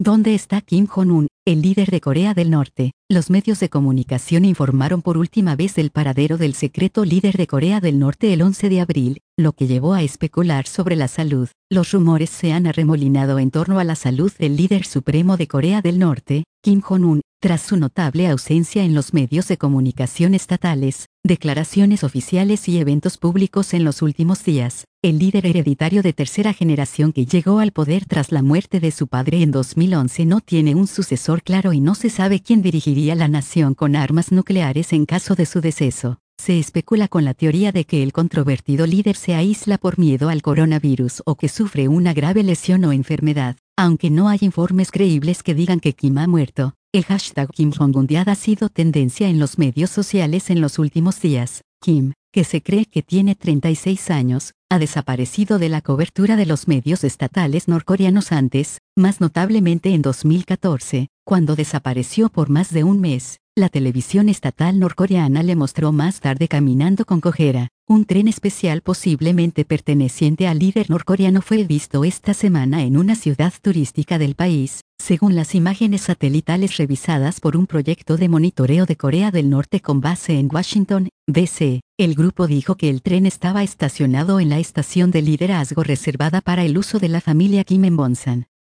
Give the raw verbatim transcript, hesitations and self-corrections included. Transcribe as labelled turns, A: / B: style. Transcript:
A: ¿Dónde está Kim Jong-un, el líder de Corea del Norte? Los medios de comunicación informaron por última vez del paradero del secreto líder de Corea del Norte el once de abril, lo que llevó a especular sobre la salud. Los rumores se han arremolinado en torno a la salud del líder supremo de Corea del Norte, Kim Jong-un, tras su notable ausencia en los medios de comunicación estatales, declaraciones oficiales y eventos públicos en los últimos días. El líder hereditario de tercera generación que llegó al poder tras la muerte de su padre en dos mil once no tiene un sucesor claro y no se sabe quién dirigiría la nación con armas nucleares en caso de su deceso. Se especula con la teoría de que el controvertido líder se aísla por miedo al coronavirus o que sufre una grave lesión o enfermedad, aunque no hay informes creíbles que digan que Kim ha muerto. El hashtag Kim Jong-un ha sido tendencia en los medios sociales en los últimos días. Kim, que se cree que tiene treinta y seis años, ha desaparecido de la cobertura de los medios estatales norcoreanos antes, más notablemente en dos mil catorce, cuando desapareció por más de un mes. La televisión estatal norcoreana le mostró más tarde caminando con cojera. Un tren especial posiblemente perteneciente al líder norcoreano fue visto esta semana en una ciudad turística del país, según las imágenes satelitales revisadas por un proyecto de monitoreo de Corea del Norte con base en Washington, D C El grupo dijo que el tren estaba estacionado en la estación de liderazgo reservada para el uso de la familia Kim en Wonsan.